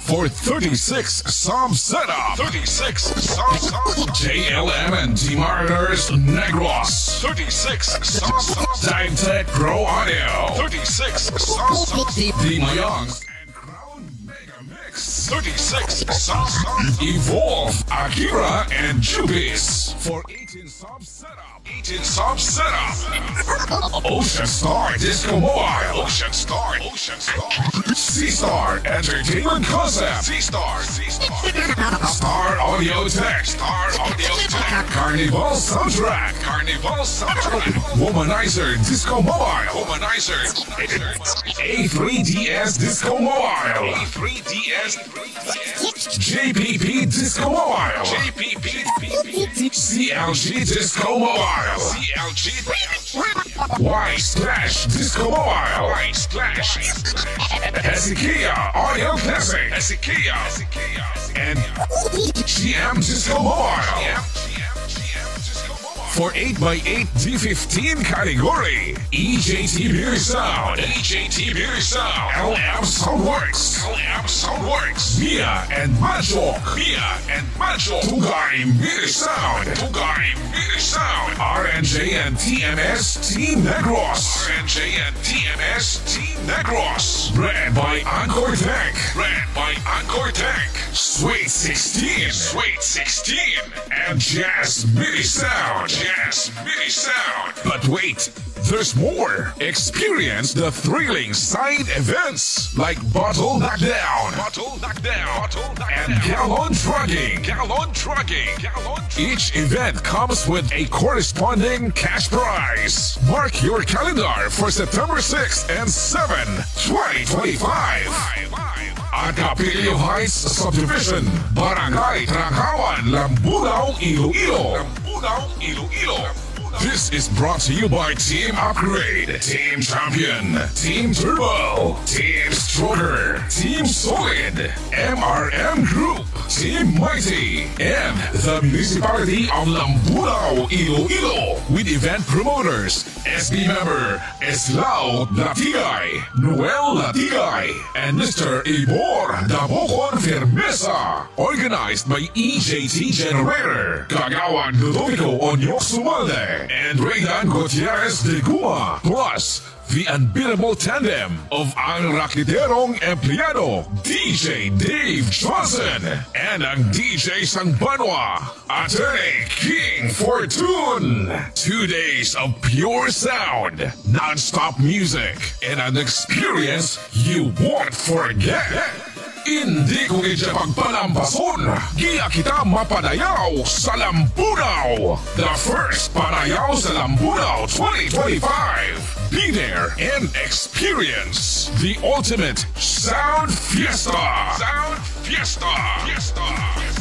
for 36 sub setup. 36 sub JLM and T Mariners Negros. 36 sub Dive Pro Audio. 36 sub D Mayongs and Crown Mega Mix. 36 sub Evolve Akira and Jubis for 18 sub setup. 18 sub setup. Ocean Star Disco Mobile. Ocean Star. C-Star Entertainment Concept. C-Star. Star Audio Tech. Carnival Soundtrack. Womanizer Disco Mobile. A3DS Disco Mobile. JPP Disco Mobile. CLG Disco Mobile. Y Splash Disco Mobile. Hezekiah Audio Classic. And GM Disco Mobile. For 8x8 D15 category, EJT Beauty Sound, LM Soundworks, Mia and Majok, Tugay Beauty Sound, RNJ and TMS Team Negros, Bred by Encore Tank, Sweet 16, and Jazz Beauty Sound. But wait, there's more. Experience the thrilling side events like Bottle Knockdown and Gallon Trucking. Each event comes with a corresponding cash prize. Mark your calendar for September 6th and 7th, 2025. At Capilio Heights Subdivision, Barangay Trakawan, Lambunao, Iloilo. This is brought to you by Team Upgrade, Team Champion, Team Turbo, Team Stroker, Team Solid, MRM Group, Team Mighty, and the Municipality of Lambunao, Iloilo, with event promoters, SB member Eslao Latigay, Noel Latigay, and Mr. Ibor Dabocon Firmeza. Organized by EJT Generator, Kagawan Ludovico Onyok Sumalde, and Raydan Gutierrez de Guma, plus the unbeatable tandem of ang rakiterong empleyado, DJ Dave Johnson, and ang DJ Sangbanwa, Attorney King Fortune. 2 days of pure sound, non-stop music, and an experience you won't forget. Hindi ko kita pagpalampason. Giya kita mapadayaw sa Lambunao. The first padayaw sa Lambunao 2025. Be there and experience the ultimate Sound Fiesta.